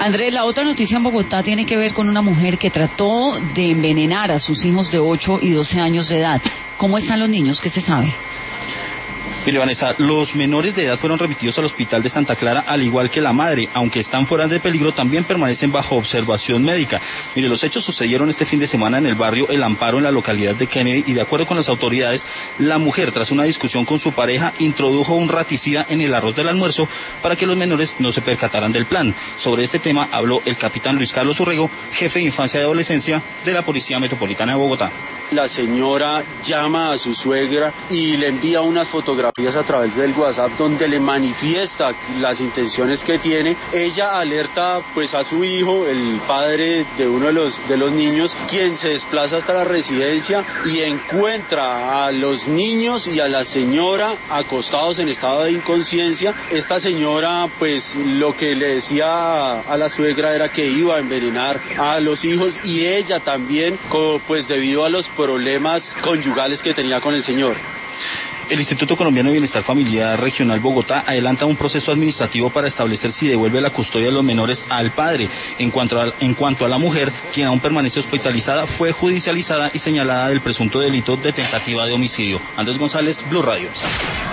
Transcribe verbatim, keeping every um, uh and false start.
Andrés, la otra noticia en Bogotá tiene que ver con una mujer que trató de envenenar a sus hijos de ocho y doce años de edad. ¿Cómo están los niños? ¿Qué se sabe? Mire, Vanessa, los menores de edad fueron remitidos al hospital de Santa Clara, al igual que la madre. Aunque están fuera de peligro, también permanecen bajo observación médica. Mire, los hechos sucedieron este fin de semana en el barrio El Amparo, en la localidad de Kennedy, y de acuerdo con las autoridades, la mujer, tras una discusión con su pareja, introdujo un raticida en el arroz del almuerzo para que los menores no se percataran del plan. Sobre este tema habló el capitán Luis Carlos Urrego, jefe de infancia y adolescencia de la Policía Metropolitana de Bogotá. La señora llama a su suegra y le envía unas fotografías a través del WhatsApp donde le manifiesta las intenciones que tiene. Ella alerta pues a su hijo, el padre de uno de los de los niños, quien se desplaza hasta la residencia y encuentra a los niños y a la señora acostados en estado de inconsciencia. Esta señora pues lo que le decía a la suegra era que iba a envenenar a los hijos, y ella también pues debido a los problemas conyugales que tenía con el señor. El Instituto Colombiano de Bienestar Familiar Regional Bogotá adelanta un proceso administrativo para establecer si devuelve la custodia de los menores al padre. En cuanto a, en cuanto a la mujer, quien aún permanece hospitalizada, fue judicializada y señalada del presunto delito de tentativa de homicidio. Andrés González, Blue Radio.